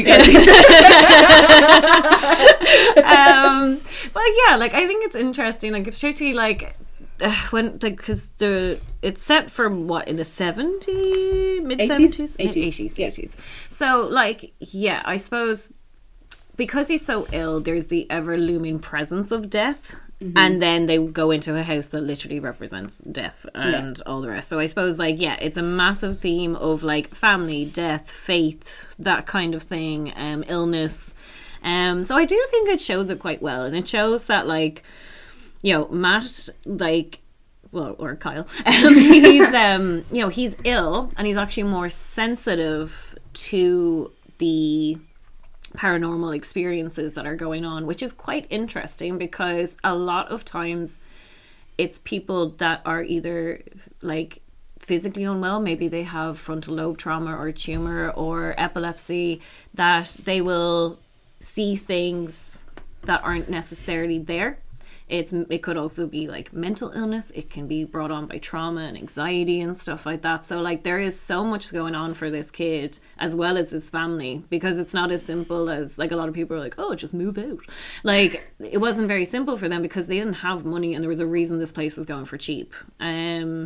um, but yeah, like, I think it's interesting, like, particularly, like, uh, when, like, because the it's set from what, in the seventies, mid seventies, eighties, eighties. So, like, yeah, I suppose because he's so ill, there's the ever looming presence of death. Mm-hmm. And then they go into a house that literally represents death and yeah. all the rest. So I suppose, like, yeah, it's a massive theme of, like, family, death, faith, that kind of thing, um, illness. Um, so I do think it shows it quite well. And it shows that, like, you know, Matt, like, well, or Kyle, um, he's, um, you know, he's ill and he's actually more sensitive to the paranormal experiences that are going on, which is quite interesting because a lot of times it's people that are either, like, physically unwell, maybe they have frontal lobe trauma or tumor or epilepsy, that they will see things that aren't necessarily there. It's it could also be, like, mental illness. It can be brought on by trauma and anxiety and stuff like that. So, like, there is so much going on for this kid as well as his family, because it's not as simple as, like, a lot of people are like, oh, just move out. Like, it wasn't very simple for them because they didn't have money and there was a reason this place was going for cheap. Um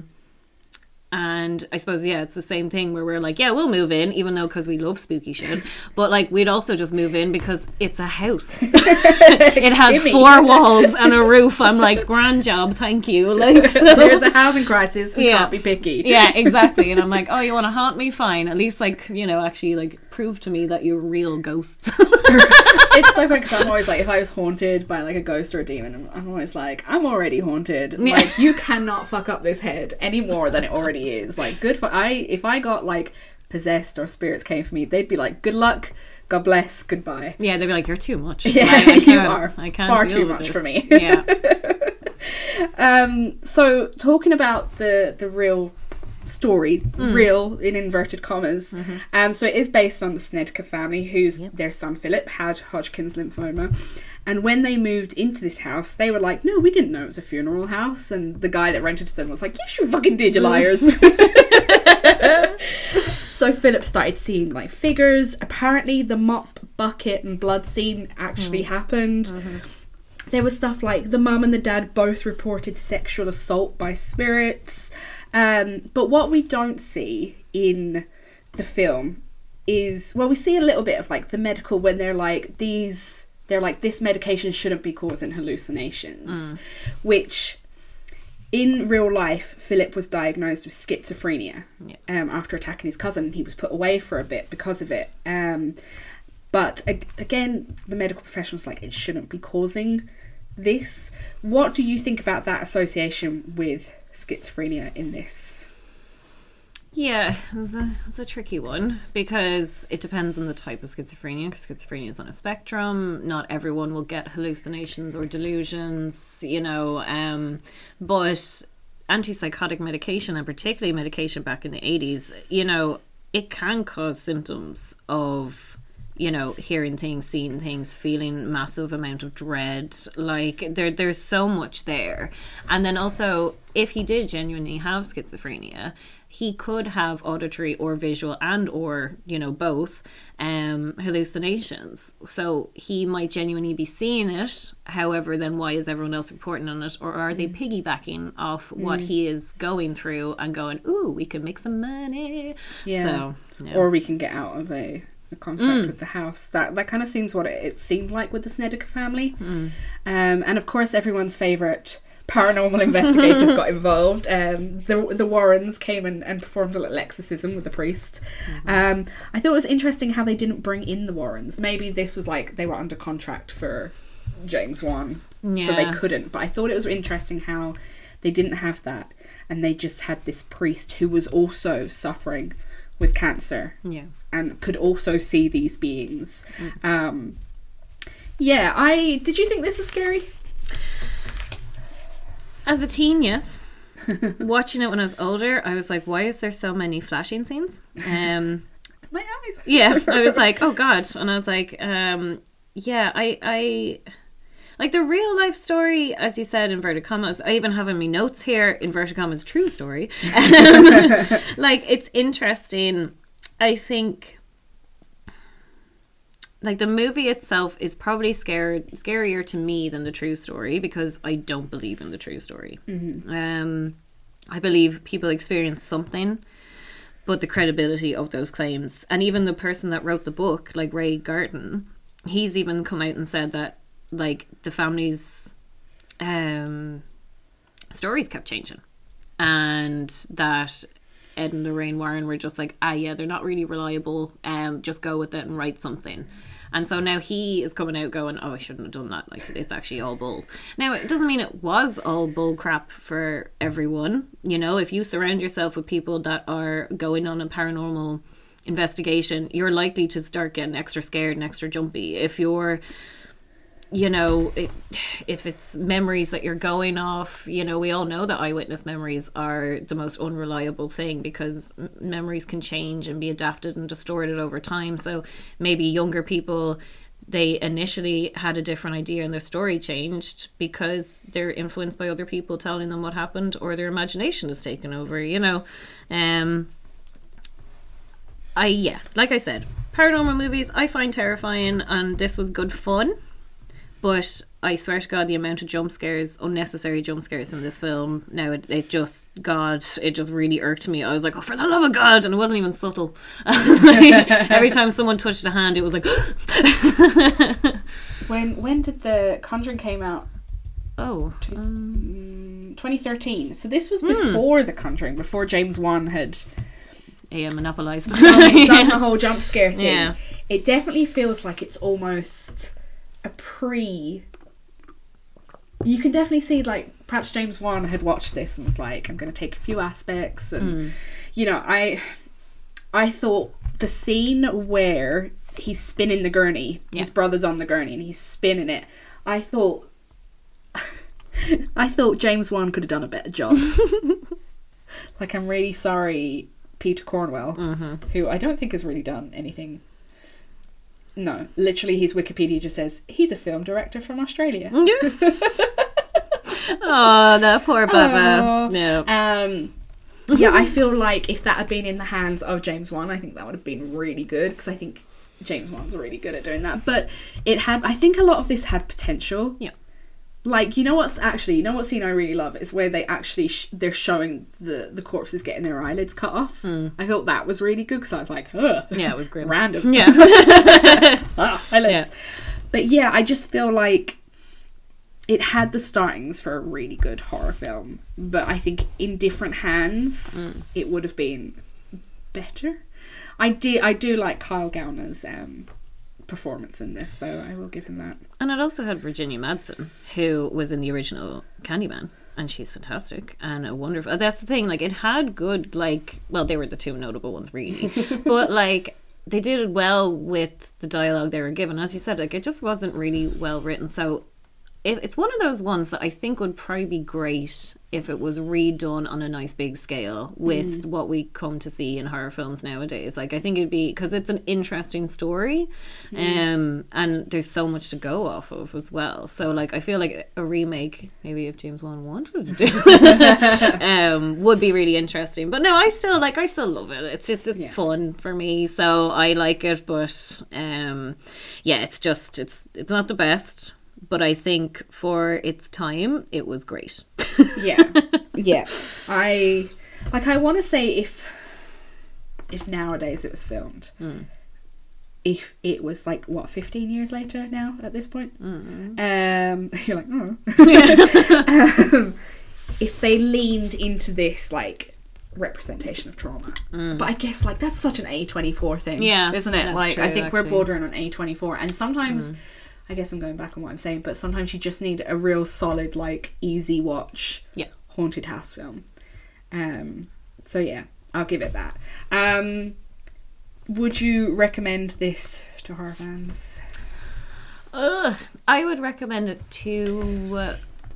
And I suppose, yeah, it's the same thing where we're like, yeah, we'll move in, even though because we love spooky shit. But, like, we'd also just move in because it's a house. It has four walls and a roof. I'm like, grand job, thank you. Like, so, there's a housing crisis. We yeah. can't be picky. Yeah, exactly. And I'm like, oh, you want to haunt me? Fine. At least, like, you know, actually, like, prove to me that you're real ghosts. It's so funny because I'm always like, if I was haunted by, like, a ghost or a demon, I'm, I'm always like, I'm already haunted. Yeah. Like, you cannot fuck up this head any more than it already is. Like, good for I if I got, like, possessed or spirits came for me, they'd be like, good luck, God bless, goodbye. Yeah, they'd be like, you're too much. Yeah, I, I you are I can't far deal too with much this. for me. Yeah. um so talking about the the real story, mm. real in inverted commas, mm-hmm. um so it is based on the Snedka family, whose yep. their son Philip had Hodgkin's lymphoma. And when they moved into this house, they were like, no, we didn't know it was a funeral house. And the guy that rented to them was like, yes, you fucking did, you liars. So Philip started seeing, like, figures. Apparently the mop, bucket and blood scene actually mm. happened. Mm-hmm. There was stuff like the mum and the dad both reported sexual assault by spirits. Um, but what we don't see in the film is, well, we see a little bit of, like, the medical when they're like, these... They're like, this medication shouldn't be causing hallucinations. Mm. Which, in real life, Philip was diagnosed with schizophrenia. Yeah. Um, after attacking his cousin. He was put away for a bit because of it. Um, but, ag- again, the medical professional was like, it shouldn't be causing this. What do you think about that association with schizophrenia in this? Yeah, it's a, it's a tricky one because it depends on the type of schizophrenia, because schizophrenia is on a spectrum. Not everyone will get hallucinations or delusions, you know, um, but antipsychotic medication, and particularly medication back in the eighties, you know, it can cause symptoms of, you know, hearing things, seeing things, feeling massive amount of dread. Like, there, there's so much there. And then also, if he did genuinely have schizophrenia, he could have auditory or visual and or, you know, both um, hallucinations. So he might genuinely be seeing it. However, then why is everyone else reporting on it? Or are mm. they piggybacking off mm. what he is going through and going, ooh, we could make some money. Yeah. So, yeah. Or we can get out of a... a contract mm. with the house. That that kind of seems what it, it seemed like with the Snedka family. Mm. Um, and of course, everyone's favourite paranormal investigators got involved. Um, the the Warrens came and, and performed a little exorcism with the priest. Mm-hmm. Um, I thought it was interesting how they didn't bring in the Warrens. Maybe this was like they were under contract for James Wan, yeah. so they couldn't. But I thought it was interesting how they didn't have that, and they just had this priest who was also suffering with cancer, yeah, and could also see these beings. Mm. Um, yeah, I did. You think this was scary? As a teen, yes. Watching it when I was older, I was like, why is there so many flashing scenes? Um, My eyes. Yeah, I was like, oh God. And I was like, um, yeah, I, I, like the real life story, as you said, inverted commas, I even have in my notes here, inverted commas, true story. Um, like, it's interesting. I think, like, the movie itself is probably scared, scarier to me than the true story, because I don't believe in the true story. Mm-hmm. Um, I believe people experience something, but the credibility of those claims, and even the person that wrote the book, like Ray Garton, he's even come out and said that, like, the family's um, stories kept changing, and that Ed and Lorraine Warren were just like, ah, yeah, they're not really reliable. Um, just go with it and write something. And so now he is coming out going, oh, I shouldn't have done that. Like, it's actually all bull. Now, it doesn't mean it was all bull crap for everyone. You know, if you surround yourself with people that are going on a paranormal investigation, you're likely to start getting extra scared and extra jumpy. If you're, you know, it, if it's memories that you're going off, you know, we all know that eyewitness memories are the most unreliable thing, because m- memories can change and be adapted and distorted over time. So maybe younger people, they initially had a different idea and their story changed because they're influenced by other people telling them what happened, or their imagination is taken over, you know. Um, I, yeah, like I said, paranormal movies I find terrifying, and this was good fun. But I swear to God, the amount of jump scares, unnecessary jump scares in this film, now it, it just, God, it just really irked me. I was like, oh, for the love of God. And it wasn't even subtle. Like, every time someone touched a hand, it was like... when when did The Conjuring came out? Oh. Um, twenty thirteen. So this was before hmm. The Conjuring, before James Wan had... Yeah, monopolised. done, done the whole jump scare thing. Yeah. It definitely feels like it's almost... a pre you can definitely see, like, perhaps James Wan had watched this and was like, I'm going to take a few aspects, and mm. you know, I I thought the scene where he's spinning the gurney, yeah. his brother's on the gurney and he's spinning it, I thought I thought James Wan could have done a better job. Like, I'm really sorry, Peter Cornwell, mm-hmm. who I don't think has really done anything. No, literally his Wikipedia just says he's a film director from Australia. Oh, that poor Bubba. Oh. No. Um, yeah, I feel like if that had been in the hands of James Wan, I think that would have been really good, because I think James Wan's really good at doing that. But it had, I think a lot of this had potential. Yeah. Like, you know what's actually, you know what scene I really love is where they actually, sh- they're showing the, the corpses getting their eyelids cut off. Mm. I thought that was really good, because I was like, ugh. Yeah, it was grim. Random. Yeah. ah, eyelids. Yeah. But yeah, I just feel like it had the startings for a really good horror film. But I think in different hands, mm. it would have been better. I, do, I do like Kyle Gallner's um, performance in this, though. I will give him that. And it also had Virginia Madsen, who was in the original Candyman, and she's fantastic and a wonderful. That's the thing, like, it had good, like, well, they were the two notable ones, really, but like, they did it well with the dialogue they were given. As you said, like, it just wasn't really well written. So it, it's one of those ones that I think would probably be great if it was redone on a nice big scale with mm. what we come to see in horror films nowadays. Like, I think it'd be, because it's an interesting story, mm. um, and there's so much to go off of as well. So, like, I feel like a remake, maybe if James Wan wanted to do, um, would be really interesting. But no, I still like, I still love it. It's just, it's yeah. fun for me, so I like it. But um, yeah, it's just, it's it's not the best. But I think for its time, it was great. yeah, yeah. I like. I want to say if if nowadays it was filmed, mm. if it was like, what, fifteen years later now at this point? Mm. Um, you're like, oh. um, if they leaned into this, like, representation of trauma. Mm. But I guess, like, that's such an A twenty-four thing, yeah, isn't it? Like, true, I think actually. we're bordering on A twenty-four. And sometimes, Mm. I guess I'm going back on what I'm saying, but sometimes you just need a real solid, like, easy watch yeah. haunted house film. Um, so, yeah, I'll give it that. Um, would you recommend this to horror fans? Ugh, I would recommend it to uh,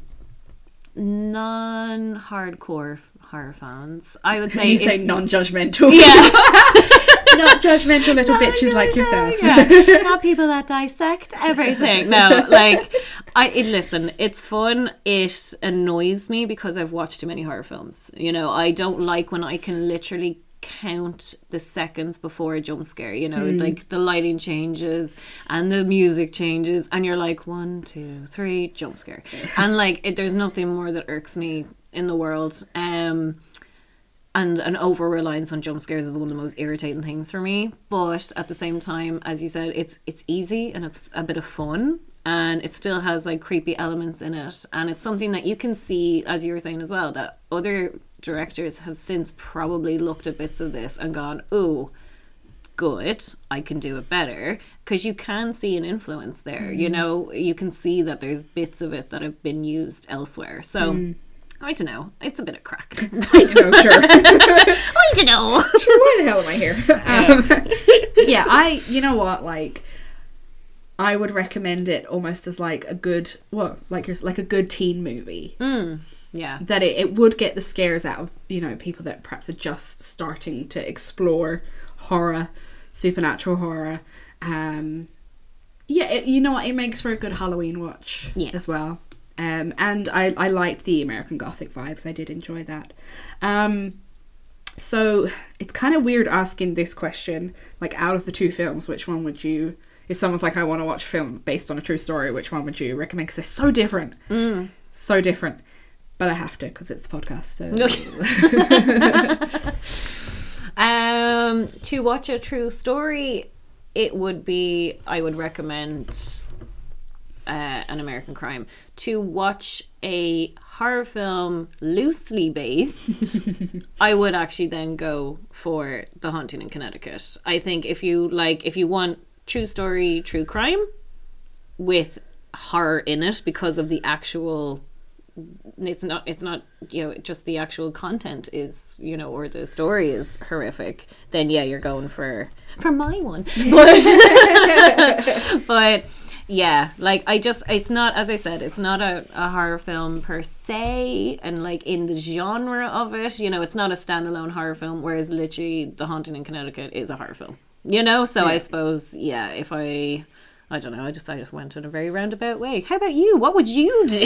non-hardcore horror fans. I would say you if, say non-judgmental. Yeah. Not judgmental little bitches like yourself. Yeah. Not people that dissect everything. No, like, I it, listen, it's fun. It annoys me because I've watched too many horror films. You know, I don't like when I can literally count the seconds before a jump scare, you know, mm. like the lighting changes and the music changes and you're like, one, two, three, jump scare. And like, it, there's nothing more that irks me in the world. Um, and an over-reliance on jump scares is one of the most irritating things for me. But at the same time, as you said, it's it's easy and it's a bit of fun. And it still has like creepy elements in it. And it's something that you can see, as you were saying as well, that other directors have since probably looked at bits of this and gone, ooh, good, I can do it better. Because you can see an influence there. Mm. You know, you can see that there's bits of it that have been used elsewhere. So... Mm. I don't know. It's a bit of crack. I don't know, sure. I don't know. Sure, why the hell am I here? Um, yeah, I, you know what, like, I would recommend it almost as like a good, well, like like a good teen movie. Mm, yeah. That it, it would get the scares out of, you know, people that perhaps are just starting to explore horror, supernatural horror. Um, yeah, it, you know what, it makes for a good Halloween watch yeah. as well. Um, and I, I liked the American Gothic vibes. I did enjoy that. Um, so it's kind of weird asking this question, like, out of the two films, which one would you, if someone's like, I want to watch a film based on a true story, which one would you recommend? Because they're so different. Mm. So different. But I have to, because it's the podcast. So. um, to watch a true story, it would be, I would recommend... Uh, an American Crime. To watch a horror film loosely based, I would actually then go for The Haunting in Connecticut. I think if you like, if you want true story, true crime with horror in it because of the actual, it's not, it's not, you know, just the actual content is, you know, or the story is horrific, then yeah, you're going for for my one. But but. Yeah, like I just, it's not, as I said, it's not a, a horror film per se, and like in the genre of it, you know, it's not a standalone horror film, whereas literally The Haunting in Connecticut is a horror film, you know? So yeah. I suppose, yeah, if I, I don't know, I just I just went in a very roundabout way. How about you? What would you do?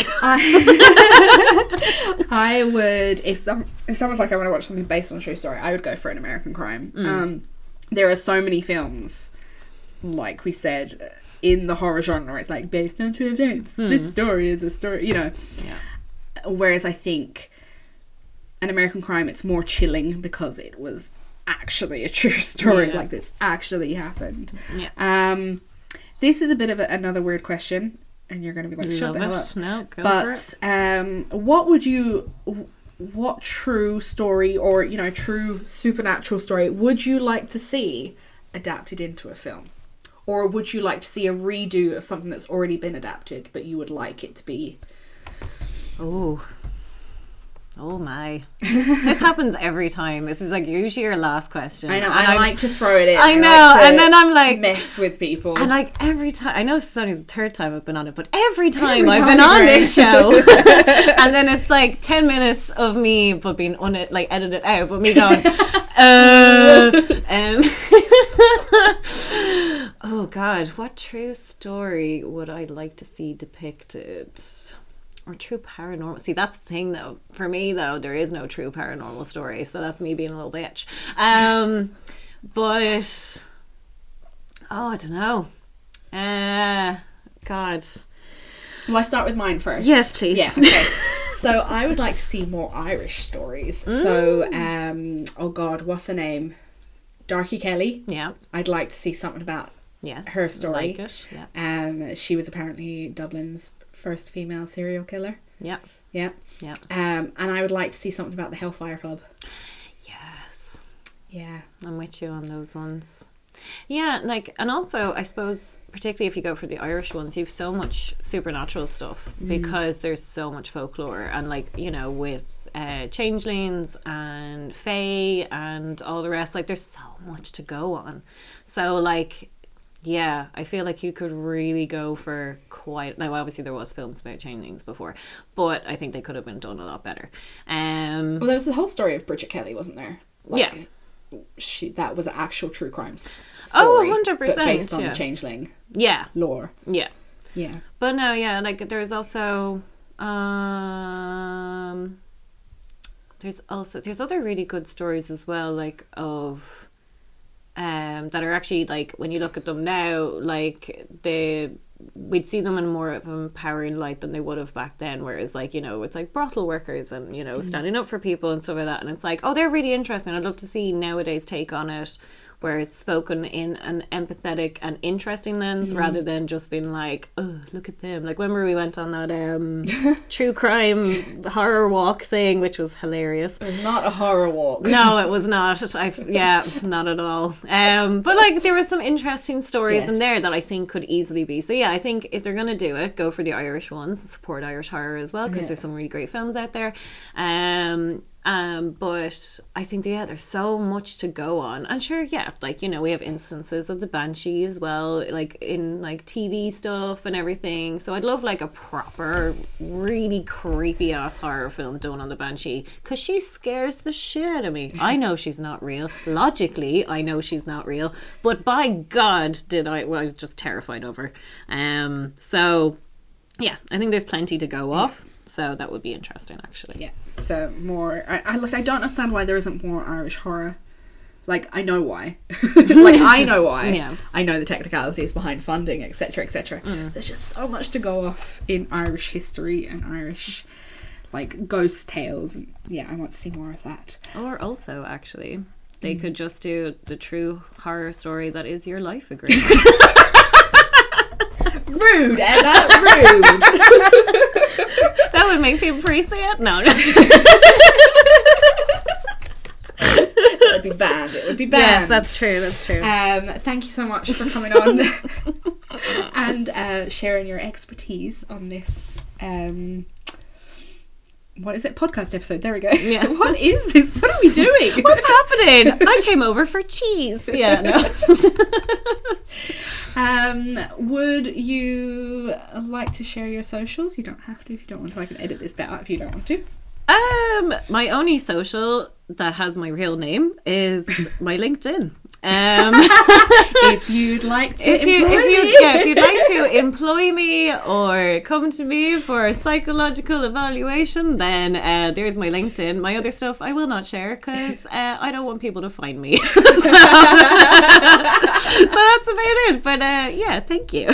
I, I would, if some if someone's like, I want to watch something based on a true story, I would go for an American Crime. Mm. Um, there are so many films, like we said, in the horror genre, it's like based on true events. Mm. This story is a story, you know. Yeah. Whereas I think an American Crime, it's more chilling because it was actually a true story. Yeah. Like this actually happened. Yeah. Um, this is a bit of a, another weird question, and you're going to be like, shut Love the hell it. up. No, go but for it. um, what would you, what true story or, you know, true supernatural story would you like to see adapted into a film? Or would you like to see a redo of something that's already been adapted, but you would like it to be... Oh. Oh my. This happens every time. This is like usually your last question. I know, and I I'm, like to throw it in. I know, I like to and then I'm like... mess with people. And like every time... I know it's only the third time I've been on it, but every time every I've time been on right. this show, and then it's like ten minutes of me, but being un- like edited out, but me going... uh, um, oh God, what true story would I like to see depicted? Or true paranormal. See, that's the thing though. For me though, there is no true paranormal story, so that's me being a little bitch. Um, but oh, I don't know. Uh, God. Will I start with mine first? Yes, please. Yeah. Okay. So I would like to see more Irish stories. Mm. So, um, oh God, what's her name? Darky Kelly. Yeah. I'd like to see something about Yes, her story. Like it, yeah. Um, she was apparently Dublin's first female serial killer. Yeah. Yeah. Yeah. Um, and I would like to see something about the Hellfire Club. Yes. Yeah. I'm with you on those ones. Yeah, like, and also, I suppose, particularly if you go for the Irish ones, you've so much supernatural stuff mm. because there's so much folklore, and like, you know, with uh, changelings and fae and all the rest, like, there's so much to go on. So, like, yeah, I feel like you could really go for quite. Now, obviously, there was films about changelings before, but I think they could have been done a lot better. Um, well, there was the whole story of Bridget Kelly, wasn't there? Like, yeah. She that was an actual true crime story. Oh, one hundred percent. But based on yeah. the changeling yeah. lore. Yeah. Yeah. But no, yeah, like there's also um there's also there's other really good stories as well, like of um that are actually, like, when you look at them now, like they we'd see them in more of an empowering light than they would have back then, whereas, like, you know, it's like brothel workers and, you know, standing up for people and stuff like that, and it's like, oh, they're really interesting. I'd love to see nowadays take on it where it's spoken in an empathetic and interesting lens mm. rather than just being like, oh, look at them. Like, remember we went on that um true crime horror walk thing, which was hilarious. It was not a horror walk. No, it was not. I yeah, not at all. Um, but like there was some interesting stories yes. in there that I think could easily be. So yeah, I think if they're gonna do it, go for the Irish ones, support Irish horror as well, because yeah. there's some really great films out there. Um. Um, but I think, yeah, there's so much to go on. And sure, yeah, like, you know, we have instances of the Banshee as well, like in like T V stuff and everything. So I'd love like a proper, really creepy ass horror film done on the Banshee, because she scares the shit out of me. I know she's not real. Logically, I know she's not real. But by God, did I, well, I was just terrified of her. Um, so, yeah, I think there's plenty to go off. So that would be interesting, actually. Yeah. So more, I, I like. I don't understand why there isn't more Irish horror. Like, I know why. like I know why. Yeah. I know the technicalities behind funding, et cetera, et cetera. Mm. There's just so much to go off in Irish history and Irish, like, ghost tales. And yeah, I want to see more of that. Or also, actually, they mm. could just do the true horror story that is your life agreement. Rude, Emma. Rude. That would make people pretty sad. No. It would be bad. It would be bad. Yes, that's true. That's true. Um, thank you so much for coming on and uh, sharing your expertise on this. Um, what is it? Podcast episode. There we go. Yeah. What is this? What are we doing? What's happening? I came over for cheese. Yeah. No. Um, would you like to share your socials? You don't have to if you don't want to. I can edit this bit out if you don't want to. Um, my only social that has my real name is my LinkedIn. Um, if you'd like to if you, employ if you, me. yeah, if you'd like to employ me or come to me for a psychological evaluation, then uh, there's my LinkedIn. My other stuff I will not share because uh, I don't want people to find me. so, so that's about it. But uh, yeah, thank you.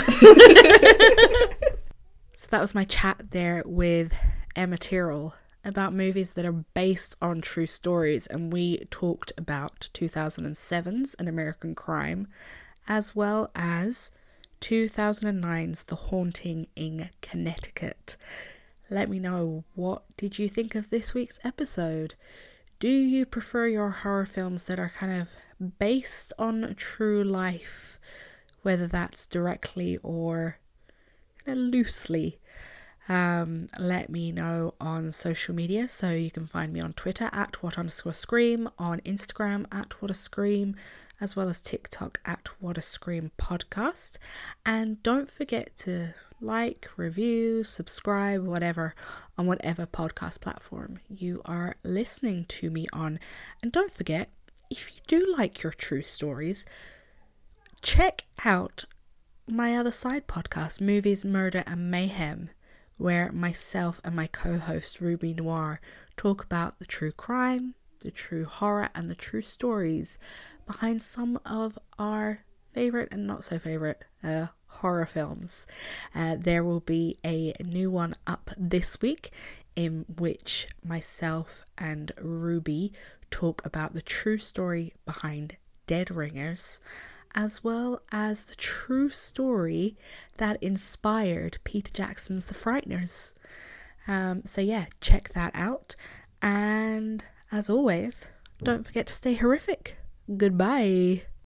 So that was my chat there with Emma Tyrrell about movies that are based on true stories, and we talked about two thousand seven's An American Crime as well as two thousand nine's The Haunting in Connecticut. Let me know, what did you think of this week's episode? Do you prefer your horror films that are kind of based on true life, whether that's directly or kind of loosely? Um, let me know on social media. So you can find me on Twitter at what underscore scream, on Instagram at what a scream, as well as TikTok at what a scream podcast. And don't forget to like, review, subscribe, whatever, on whatever podcast platform you are listening to me on. And don't forget, if you do like your true stories, check out my other side podcast, Movies, Murder and Mayhem, where myself and my co-host Ruby Noir talk about the true crime, the true horror, and the true stories behind some of our favourite and not so favourite uh, horror films. Uh, there will be a new one up this week in which myself and Ruby talk about the true story behind Dead Ringers. as well as the true story that inspired Peter Jackson's The Frighteners. Um, so yeah, check that out. And as always, don't forget to stay horrific. Goodbye.